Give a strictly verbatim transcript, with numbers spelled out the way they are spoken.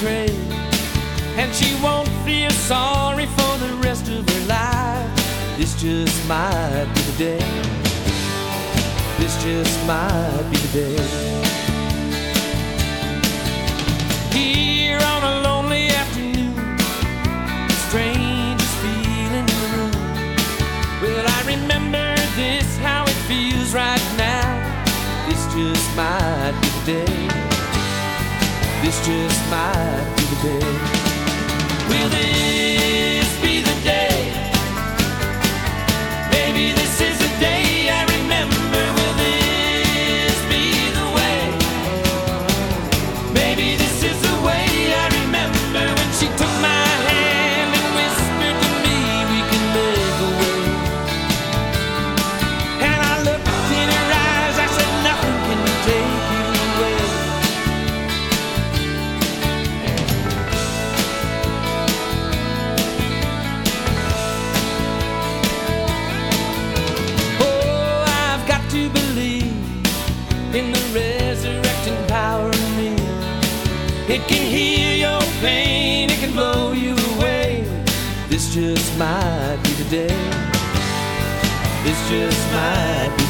betrayed, and she won't feel sorry for the rest of her life. This just might be the day. This just might be the day. Here on a lonely afternoon, the strangest feeling in the room. Well, I remember this, how it feels right now. This just might be the day. This just might be the day. Will this be the day? Maybe this is the day I remember. Will this be the way? Maybe this is the way I remember when she took my hand and whispered to me we can make a way. And I looked in her eyes, I said nothing can take you away. To believe in the resurrecting power of me. It can heal your pain, it can blow you away. This just might be the day. This just might be